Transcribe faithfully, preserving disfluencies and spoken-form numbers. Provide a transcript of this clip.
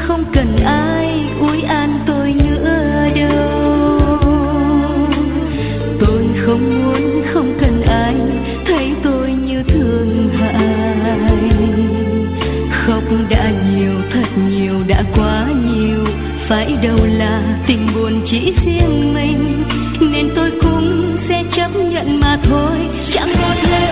không cần ai ủi an tôi nữa đâu. Tôi không muốn, không cần ai thấy tôi như thương hại. Khóc đã nhiều, thật nhiều, đã quá nhiều. Phải đâu là tình buồn chỉ riêng mình, nên tôi cũng sẽ chấp nhận mà thôi. Chẳng một lời